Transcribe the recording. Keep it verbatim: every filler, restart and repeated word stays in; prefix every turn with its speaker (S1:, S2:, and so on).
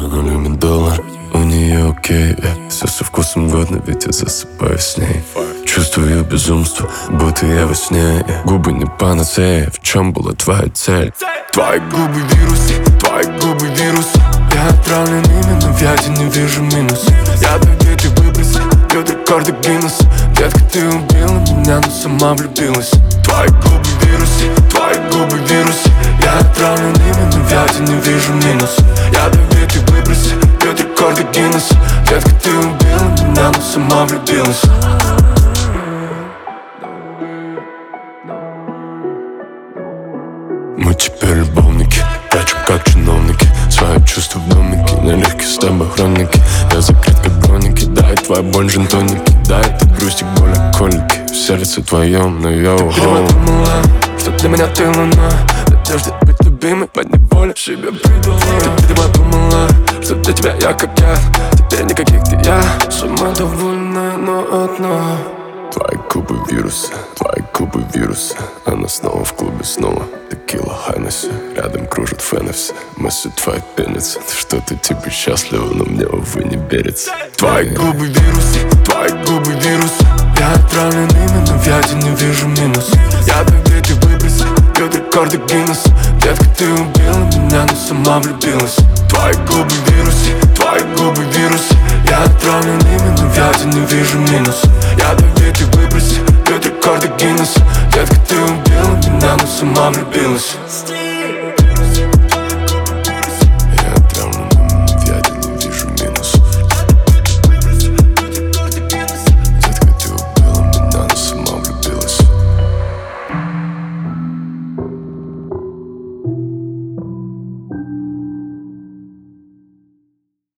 S1: она любит доллар. У нее окей, э, все со вкусом годно, ведь я засыпаю с ней. Чувствую безумство, будто я во сне, э. Губы не панацея, в чем была твоя цель? Твои губы вирус, твои губы вирус. Я отравлен ими, но в яде не вижу минус. Я даю ты выбросы, бьет рекорды Гиннес. Детка, ты убила меня, но сама влюбилась. Твои губы вирус, твои губы вирус. Я отравлен ими, но в яде не вижу минус. Я даю ты выбросы, бьет рекорды Гиннес. Детка, ты убила меня, но сама влюбилась. Мы теперь любовники, прячем как чиновники свои чувства в домике, нелегкие с тобой хроники. Я закрыт как броники, дай твоя боль джин-тоники. Дай ты грустик, боль, колики в сердце твоем, но йоу. Ты придумала, что для меня ты луна. Надежда быть любимой, подневоле себе придумала. Ты придумала, что для тебя я как я. Теперь никаких ты я, сама довольная, но одна. Твои губы вирусы, твои губы вирусы. Она снова в клубе, снова текила Хайнесси. Рядом кружат фэны все, мысли твои пенятся. Что ты тебе счастлива, но мне, увы, не верится. Твои губы вирусы, твои губы вирусы. Я отравлен ими, но в яде не вижу минус. Я даю ты выбросы, бьет рекорды Гиннес. Детка, ты убила меня, но сама влюбилась. Твои губы вирусы, твои губы вирусы. Я отравлен ими, но в яде не вижу минус. Я даю ты выбросы, бьет рекорды Гиннес. Детка, ты убила меня, но сама влюбилась.